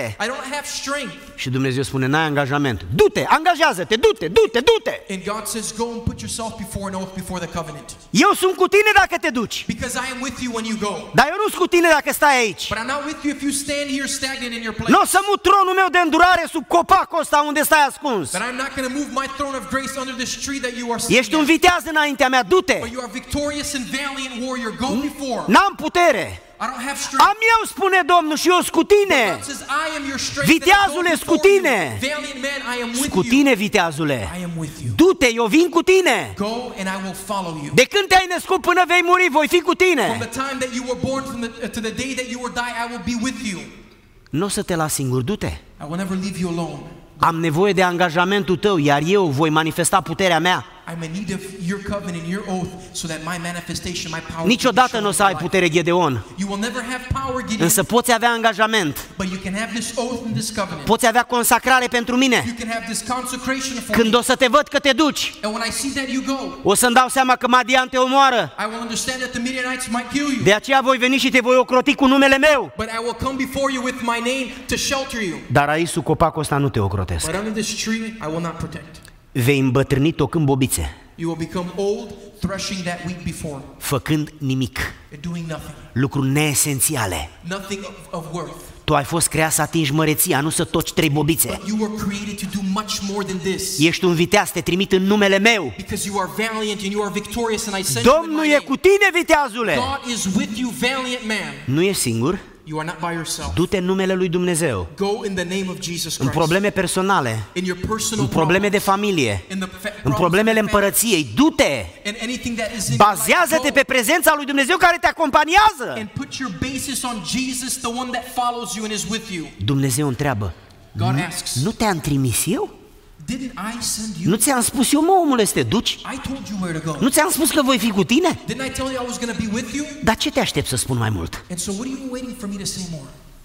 have strength. Și Dumnezeu spune, n-ai angajament. Du-te, angajează-te, du-te, du-te, du-te. And God says, go and put yourself before an oath before the covenant. Eu sunt cu tine dacă te duci. Because I am with you when you go. Dar eu nu sunt cu tine dacă stai aici. But I'm not with you if you stand here stagnant in your place. Nu o să mut tronul meu de îndurare sub copacul ăsta unde stai ascuns. But I'm not going to move my throne of grace under this tree that you are sitting. Ești un viteaz înaintea mea, du-te. But you are victorious and valiant warrior. Go before. N-am putere. I don't have strength. Am eu, spune Domnul, și eu sunt cu tine. God says, I am your strength. Viteazule, sunt cu tine. Valiant man, I am with Cu you. tine, viteazule. I am with you. Du-te, eu vin cu tine. Go and I will follow you. De când te-ai născut până vei muri, voi fi cu From tine. the time that you were born from the, uh, to the day that you will die, I will be with you. Nu o să te las singur, du-te. I will never leave you alone. Am nevoie de angajamentul tău, iar eu voi manifesta puterea mea. I'm in need of your covenant, your oath, so that my manifestation, my power. Niciodată nu o să ai putere, Gedeon. You will never have power, Gideon. Însă poți avea angajament. But you can have this oath and this covenant. Poți avea consacrare pentru mine. You can have this consecration for Când me. o să te văd că te duci, And when I see that you go, o să-mi dau seama că Madian te omoară. I will understand that the Midianites might kill you. De aceea voi veni și te voi ocroti cu numele meu. But I will come before you with my name to shelter you. Dar aici sub copacul ăsta nu te ocrotesc. But under this tree, I will not protect. Vei îmbătrâni tocând bobițe, You will become old, threshing that wheat before, făcând nimic, doing nothing. lucruri neesențiale. Nothing of, of worth. Tu ai fost creat să atingi măreția, nu să toci trei bobițe. But you were created to do much more than this. Ești un viteaz, te trimit în numele meu. Because you are valiant and you are victorious and I send you in Domnul my e name. cu tine, viteazule. God is with you, valiant man. Nu ești singur, You are not by yourself. du-te în numele lui Dumnezeu. Go in the name of Jesus În Christ. probleme personale, In your personal în probleme de problems, familie, in the fa- în problems problemele of the family, împărăției, du-te. and anything that is in your life, Bazează-te go pe prezența lui Dumnezeu care te acompaniază. and put your basis on Jesus, the one that follows you and is with you. Dumnezeu întreabă, God asks, nu te-am trimis eu? didn't I send you? Nu ți-am spus eu, mă, omule, să te duci? I told you where to go. Nu ți-am spus că voi fi cu tine? Didn't I tell you I was going to be with you? Dar ce te aștept să spun mai mult? And so what are you waiting for me to say more?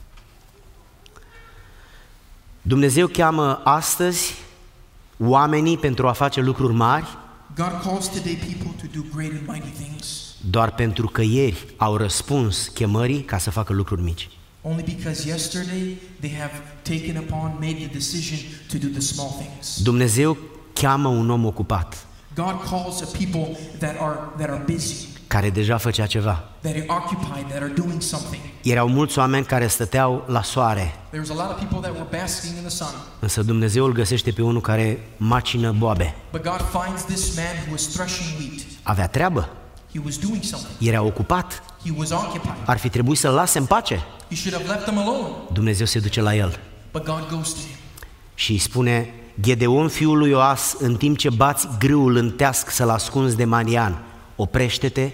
Dumnezeu cheamă astăzi oamenii pentru a face lucruri mari God calls today people to do great and mighty things doar pentru că ieri au răspuns chemării ca să facă lucruri mici. only because yesterday they have taken upon, made the decision to do the small things. Dumnezeu cheamă un om ocupat God calls a people that are that are busy, care deja făcea ceva. that are occupied, that are doing something. Erau mulți oameni care stăteau la soare, There was a lot of people that were basking in the sun, însă Dumnezeu îl găsește pe unul care macină boabe. but God finds this man who was threshing wheat. Avea treabă, He was doing something. era ocupat, He was occupied. ar fi trebuit să-l lase în pace. He should have left them alone, Dumnezeu se duce la el but God goes to him. și îi spune, Gedeon, fiul lui Ioas, în timp ce bați grâul în teasc să-l ascunzi de Madian, oprește-te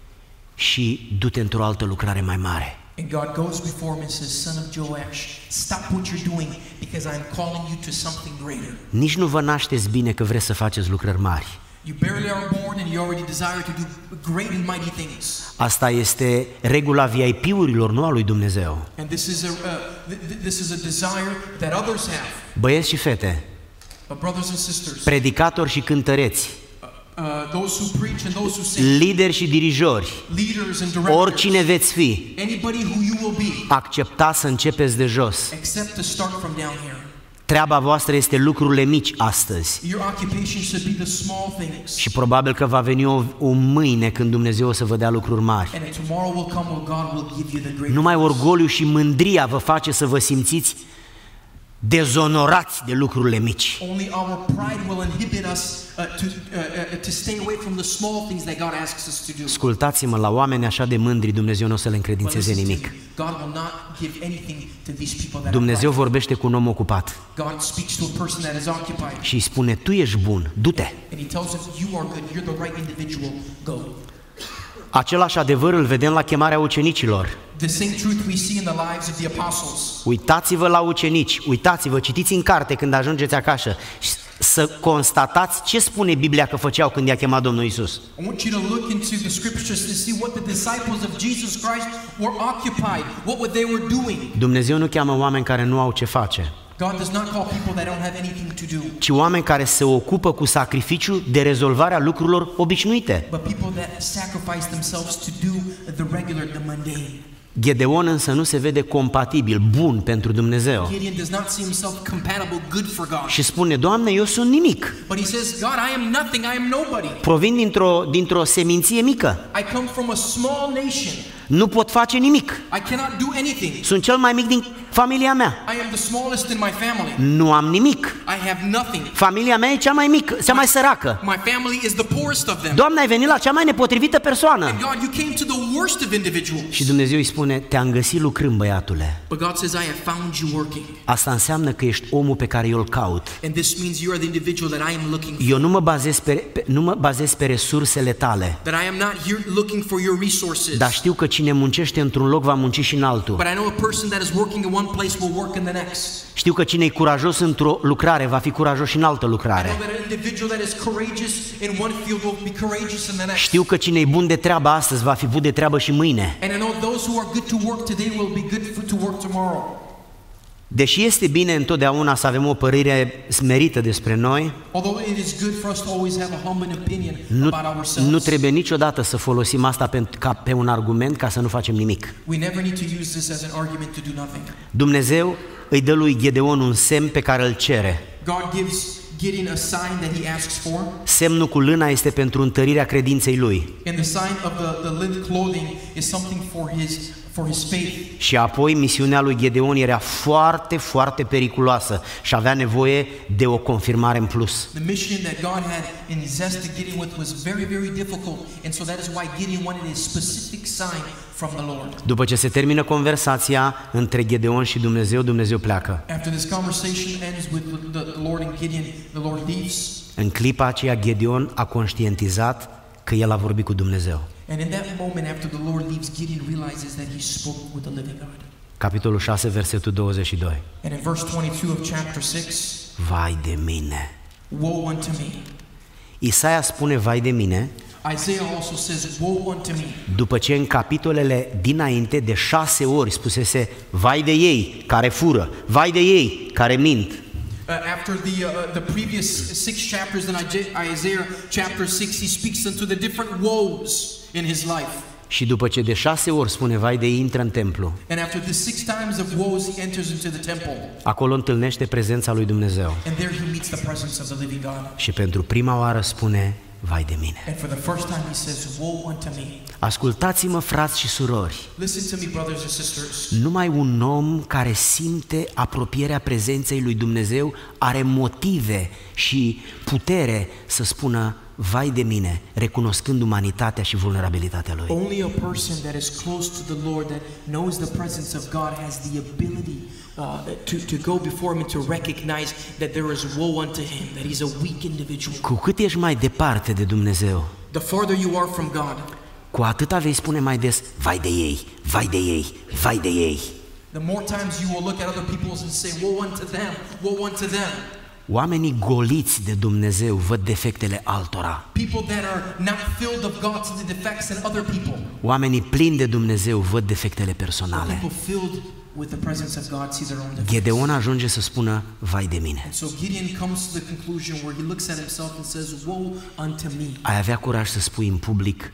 și du-te într-o altă lucrare mai mare. And God goes before him and says, son of Joash, stop what you're doing because I am calling you to something greater. Nici nu vă nașteți bine că vreți să faceți lucrări mari. You barely are born and you already desire to do great and mighty things. Asta este regula V I P-urilor, nu a lui Dumnezeu. And this is a uh, th- th- this is a desire that others have. Băieți și fete, But brothers and sisters, predicatori și cântăreți, uh, those who preach and those who sing, lideri și dirijori, leaders and directors, oricine veți fi, anybody who you will be, acceptați să începeți de jos. except to start from down here. Treaba voastră este lucrurile mici astăzi. Your occupation should be the small things. Și probabil că va veni o, o mâine când Dumnezeu o să vă dea lucruri mari. And tomorrow will come when God will give you the great. Numai orgoliu și mândria vă face să vă simțiți dezonorați de lucrurile mici. Only our pride will inhibit us uh, to, uh, uh, to stay away from the small things that God asks us to do. Ascultați-mă, la oameni așa de mândri Dumnezeu nu o să le But încredințeze listen to nimic. me, God will not give anything to these people that Dumnezeu are prideful. vorbește cu un om ocupat God speaks to a person that is occupied. și îi spune, tu ești bun, du-te. And he tells him, you are good, you're the right individual, go. Același adevăr îl vedem la chemarea ucenicilor. The same truth we see in the lives of the apostles. Uitați-vă la ucenici, uitați-vă, citiți în carte când ajungeți acasă și să constatați ce spune Biblia că făceau când i-a chemat Domnul Iisus. I want you to look into the scriptures to see what the disciples of Jesus Christ were occupied, what they were doing. Dumnezeu nu cheamă oameni care nu au ce face, God does not call people that don't have anything to do, ci oameni care se ocupă cu sacrificiu de rezolvarea lucrurilor obișnuite. but people that sacrifice themselves to do the regular, the mundane. Gedeon însă nu se vede compatibil, bun pentru Dumnezeu. Gideon does not see himself compatible, good for God. Și spune, Doamne, eu sunt nimic. But he says, God, I am nothing, I am nobody. Provin dintr-o, dintr-o seminție mică. I come from a small nation. Nu pot face nimic. I cannot do anything. Sunt cel mai mic din familia mea. I am the smallest in my family. Nu am nimic. I have nothing. Familia mea e cea mai mică, cea mai săracă. My family is the poorest of them. Doamne, ai venit la cea mai nepotrivită persoană. And God, you came to the worst of individuals. Și Dumnezeu îi spune, te-am găsit lucrând, băiatule. But God says, I have found you working. Asta înseamnă că ești omul pe care eu îl caut. And this means you are the individual that I am looking for. Eu nu mă bazez pe, pe, nu mă bazez pe resursele tale. That I am not here looking for your resources. Dar știu că cine muncește într-un loc va munci și în altul. But I know a person that is working in one place will work in the next. Știu că cine e curajos într-o lucrare va fi curajos și în altă I lucrare. know that an individual that is courageous in one field will be courageous in the next. Știu că cine e bun de treabă astăzi va fi bun de treabă și mâine. And I know those who are good to work today will be good for, to work tomorrow. Deși este bine întotdeauna să avem o părere smerită despre noi, Although it is good for us to always have a humble opinion nu, about ourselves. nu trebuie niciodată să folosim asta pe, ca pe un argument ca să nu facem nimic. We never need to use this as an argument to do nothing. Dumnezeu îi dă lui Gedeon un semn pe care îl cere. God gives Gideon a sign that he asks for. Semnul cu lâna este pentru întărirea credinței lui. And the sign of the, the linen clothing is something for his for his faith. Și apoi misiunea lui Gedeon era foarte, foarte periculoasă și avea nevoie de o confirmare în plus. The mission that God had invested Gideon with was very, very difficult, and so that is why Gideon wanted a specific sign from the Lord. După ce se termină conversația între Gedeon și Dumnezeu, Dumnezeu pleacă. After this conversation ends with the, the Lord and Gideon, the Lord leaves. În clipa aceea Gedeon a conștientizat că el a vorbit cu Dumnezeu. And in that moment, after the Lord leaves, Gideon realizes that he spoke with the living God. Capitolul șase, versetul douăzeci și doi. And in verse twenty-two of chapter six, Vai de mine! woe unto me. Isaia spune vai de mine Isaiah also says, woe unto me. după ce în capitolele dinainte de șase ori spusese vai de ei care fură, vai de ei care mint. Uh, after the uh, the previous six chapters in Isaiah chapter six, he speaks into the different woes in his life. Și după ce de șase ori spune vai de ei, intră în templu. And after the six times of woes, he enters into the temple. Acolo întâlnește prezența lui Dumnezeu. And there he meets the presence of the living God. Și pentru prima oară spune vai de mine. And for the first time he says, woe unto me. Ascultați-mă, frați și surori. Listen to me, brothers and sisters. Numai un om care simte apropierea prezenței lui Dumnezeu are motive și putere să spună vai de mine, recunoscând umanitatea și vulnerabilitatea lui. Only a person that is close to the Lord, that knows the presence of God, has the ability uh, to, to go before him and to recognize that there is woe unto him, that he's a weak individual. Cu cât ești mai departe de Dumnezeu, The farther you are from God, cu atâta vei spune mai des vai de ei, vai de ei, vai de ei. the more times you will look at other people and say, woe unto them, woe unto them. Oamenii goliți de Dumnezeu văd defectele altora. People that are not filled of God see the defects in other people. Oamenii plini de Dumnezeu văd defectele personale. People filled with the presence of God see their own defects. Gedeon ajunge să spună vai de mine. And so Gideon comes to the conclusion where he looks at himself and says, woe unto me. Ai avea curaj să spui în public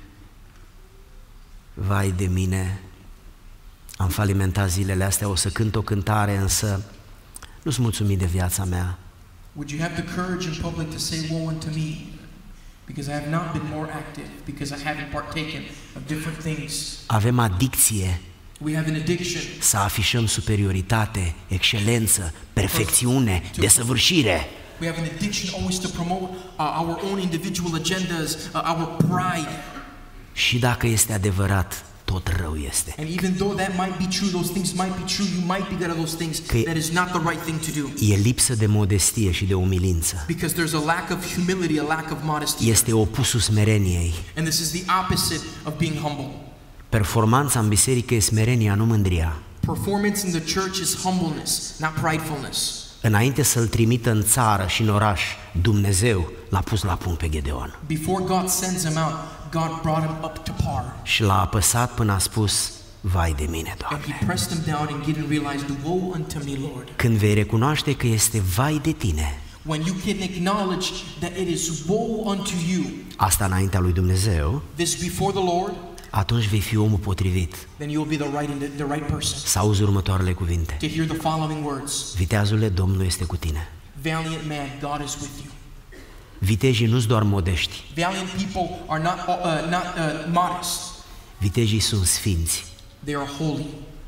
vai de mine, am falimentat zilele astea, o să cânt o cântare, însă nu-s mulțumit de viața mea. Would you have the courage in public to say woe unto me? Because I have not been more active, because I haven't partaken of different things. Avem adicție We have an addiction să afișăm superioritate, excelență, perfecțiune, desăvârșire. We have an addiction always to promote uh, our own individual agendas, uh, our pride. Și dacă este adevărat, tot rău este. And even though that might be true, those things might be true, you might be good at those things, Că that is not the right thing to do. e lipsă de modestie și de umilință. Because there's a lack of humility, a lack of modesty. Este opusul smereniei. And this is the opposite of being humble. Performanța în biserică e smerenia, nu mândria. Performance in the church is humbleness, not pridefulness. Înainte să-l trimită în țară și în oraș, Dumnezeu l-a pus la punct pe Gedeon. Before God sends him out, God brought him up to par. Și l-a apăsat până a spus, vai de mine, And Doamne. he pressed him down and Gideon realized, woe unto me, Lord. Când vei recunoaște că este vai de tine, When you can acknowledge that it is woe unto you, asta înaintea lui Dumnezeu, this before the Lord, atunci vei fi omul potrivit then you will be the right the right person să auzi următoarele cuvinte. to hear the following words. Viteazule, Domnul este cu tine. Valiant man, God is with you. Vitejii nu-s doar modești. Valiant people are not uh, not uh, modest. Vitejii sunt sfinți. They are holy.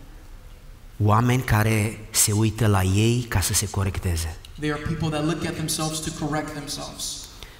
Oameni care se uită la ei ca să se corecteze. They are people that look at themselves to correct themselves.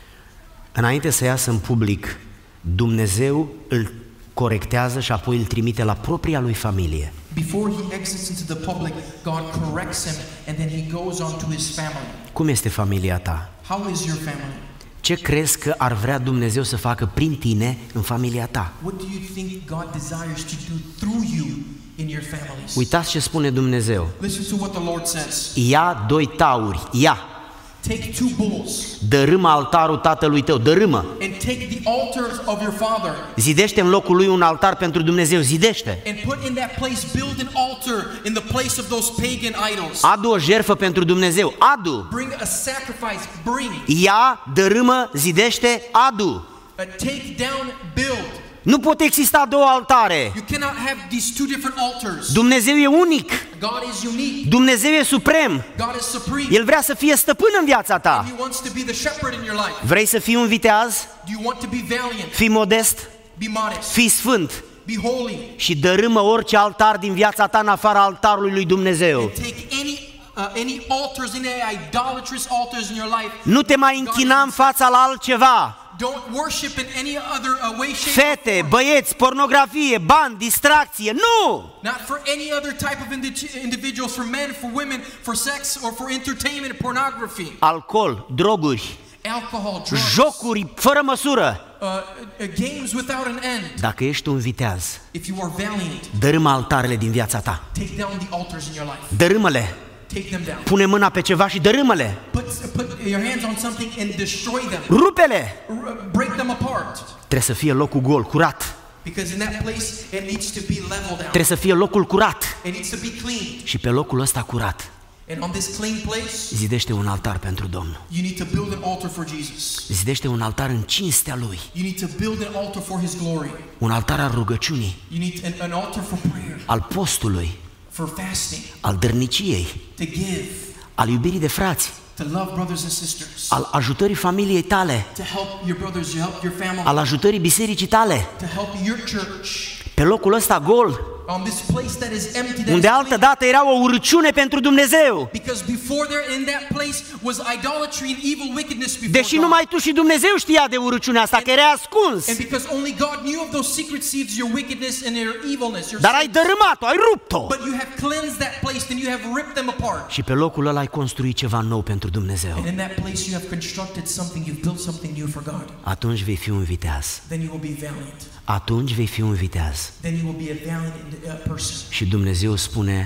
Înainte să iasă în public, Dumnezeu îl corectează și apoi îl trimite la propria lui familie. Before he exits into the public, God corrects him and then he goes on to his family. Cum este familia ta? How is your family? Ce crezi că ar vrea Dumnezeu să facă prin tine în familia ta? What do you think God desires to do through you in your families? Uitați ce spune Dumnezeu. Listen to what the Lord says. Ia doi tauri, ia, Take two bulls dărâmă altarul tatălui tău, dărâmă. and take the altars of your father Zidește în locul lui un altar pentru Dumnezeu, zidește. and put in that place, build an altar in the place of those pagan idols. Adu o jertfă pentru Dumnezeu, adu. Bring a sacrifice, bring. Ia, dărâmă, zidește, adu. Uh, take down, build. Nu pot exista două altare. You cannot have these two different altars. Dumnezeu e unic. God is unique. Dumnezeu e suprem. God is supreme. El vrea să fie stăpân în viața ta. He wants to be the shepherd in your life. Vrei să fii un viteaz? Do you want to be valiant? Fii modest, Be modest. fii sfânt Be holy. și dărâmă orice altar din viața ta în afara altarului lui Dumnezeu. And take any uh, any altars, any idolatrous altars in your life. Nu te mai închina în fața la altceva. Don't worship in any other uh, way, shape, or Fete, form. băieți, pornografie, bani, distracție, nu! Not for any other type of indi- individuals, for men, for women, for sex, or for entertainment, pornography, Alcool, droguri, alcohol, drugs, jocuri fără măsură. uh, uh, games without an end. Dacă ești un viteaz, If you are valiant, dărâmă altarele din viața ta. take down the altars in your life. Dărâmă-le. Take them down. Pune mâna pe ceva și dărâmă-le. Put, put your hands on something and destroy them. Rupe-le. R- break them apart. Trebuie să fie locul gol, curat. Because in that place, it needs to be leveled out. Trebuie să fie locul curat. It needs to be clean. Și pe locul ăsta curat, And on this clean place, zidește un altar pentru Domnul. you need to build an altar for Jesus. Zidește un altar în cinstea Lui. You need to build an altar for His glory. Un altar al rugăciunii, You need an, an altar for prayer, al postului, for fasting, al dărniciei, to give, al iubirii de frați, to love brothers and sisters, al ajutării familiei tale, to help your brothers, to help your family, al ajutării bisericii tale. to help your church. Pe locul ăsta gol, On this place that is empty, that unde is altă clean. dată era o urăciune pentru Dumnezeu. Because before there, in that place, was idolatry and evil wickedness before Deși God. numai tu și Dumnezeu știa de urăciunea asta, că era ascuns. And because only God knew of those secret seeds, your wickedness and your evilness, your Dar ai sins. dărâmat-o, ai rupt-o. But you have cleansed that place and you have ripped them apart. Și pe locul ăla ai construit ceva nou pentru Dumnezeu. And in that place you have constructed something, you've built something new for God. Atunci vei fi un viteaz. Then you will be valiant. Atunci vei fi un viteaz. Then you will be a valiant uh, person. Și Dumnezeu spune,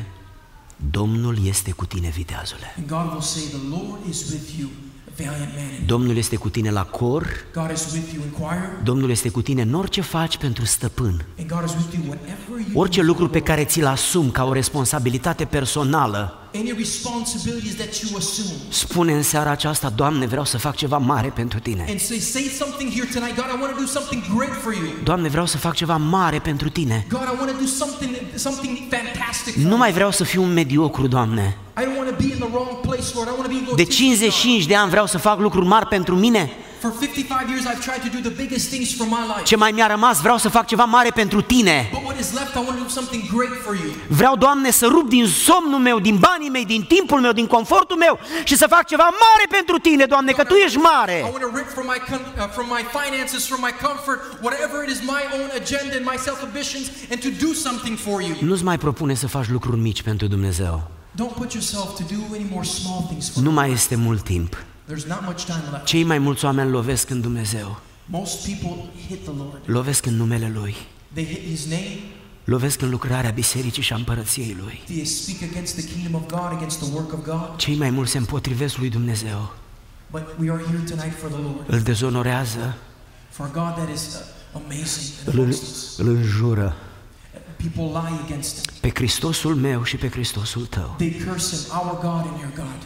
Domnul este cu tine, viteazule. And God will say, the Lord is with you, a valiant man. Domnul este cu tine la cor, God is with you in choir. Domnul este cu tine în orice faci pentru stăpân. And God is with you whatever you Orice do. lucru pe care ți-l asumi ca o responsabilitate personală, Any responsibilities that you assume. spune în seara aceasta, Doamne, vreau să fac ceva mare pentru tine. And say, say something here tonight. God, I want to do something great for you. Doamne, vreau să fac ceva mare pentru tine. God, I want to do something, something fantastic for Nu you. mai vreau să fiu un mediocru, Doamne. I don't want to be in the wrong place, Lord. I want to be in De cincizeci și cinci de ani vreau să fac lucruri mari pentru mine. For fifty-five years I've tried to do the biggest things for my life. Ce mai mi-a rămas, vreau să fac ceva mare pentru tine. But what is left, I want to do something great for you. Vreau, Doamne, să rup din somnul meu, din banii mei, din timpul meu, din confortul meu și să fac ceva mare pentru tine, Doamne, că Tu ești I mare. want to rip from my com- uh, from my finances, from my comfort, whatever it is, my own agenda and my self-ambitions, and to do something for you. Nu-ți mai propune să faci lucruri mici pentru Dumnezeu. Don't put yourself to do any more small things for Nu you. mai este mult timp. There's not much time left. Cei mai mulți oameni lovesc în Dumnezeu. Most people hit the Lord. Lovesc în numele Lui. They hit His name. Lovesc în lucrarea bisericii și a împărăției Lui. They speak against the kingdom of God, against the work of God. Cei mai mulți se împotrivesc lui Dumnezeu. But we are here tonight for the Lord. Îl dezonorează, For a God that is uh, amazing and îl, amongst us. îl înjură. People lie against Him. Pe Hristosul meu și pe Hristosul tău. They curse Him, our God and your God.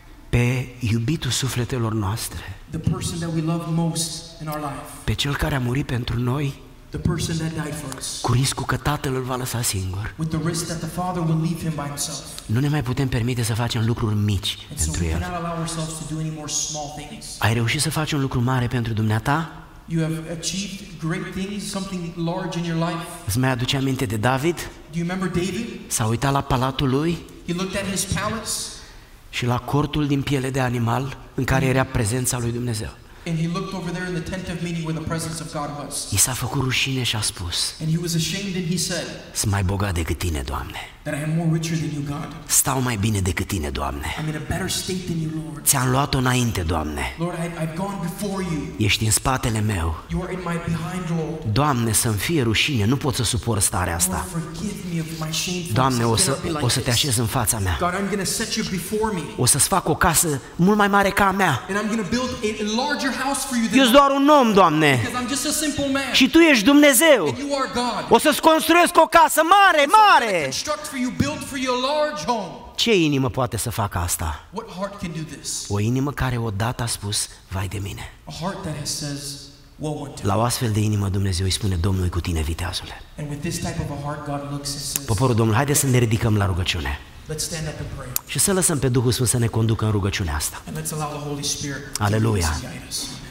Pe iubitul sufletelor noastre. The person that we love most in our life. Pe Cel care a murit pentru noi The person that died for us. cu riscul că Tatăl îl va lăsa singur. With the risk that the Father will leave him by himself. Nu ne mai putem permite să facem lucruri mici And so pentru we El. cannot allow ourselves to do any more small things. Ai reușit să faci un lucru mare pentru dumneata? You have achieved great things, something large in your life. Îți mai aduce aminte de David? Do you remember David? S-a uitat la palatul lui He looked at his palace și la cortul din piele de animal în care era prezența lui Dumnezeu. and he looked over there in the tent of meeting where the presence of God was. I s-a făcut rușine și a spus: And he was ashamed and he said sunt mai bogat decât Tine, Doamne. that I am more richer than you, God. Stau mai bine decât Tine, Doamne. I'm in a better state than you, Lord. Ți-am luat-o înainte, Doamne. Lord, I, I've gone before you. Ești în spatele meu. You are in my behind, Lord. Doamne, să-mi fie rușine, nu pot să suport starea Lord, asta. forgive me of my shamefulness. Doamne, o I să, cannot be like o să te this. așez în fața mea. God, I'm going to set you before me. O să-ți fac o casă mult mai mare ca a mea. And I'm going to build a, a larger house for you than Eu sunt doar un om, Doamne, because I'm just a simple man. și Tu ești Dumnezeu. And you are God. O să-ți construiesc o casă mare, So I'm gonna mare. construct for you, build for you a large home. Ce inimă poate să facă asta? What heart can do this? O inimă care odată a spus: vai de mine. A heart that has says, woe unto me. La o astfel de inimă Dumnezeu îi spune: Domnul e cu tine, viteazule. And with this type of a heart, God looks and says, Poporul Domnului, haideți să ne ridicăm la rugăciune let's stand up and pray. și să lăsăm pe Duhul Sfânt să ne conducă în rugăciunea asta. And let's allow the Holy Spirit to Aleluia. lead us and guide us.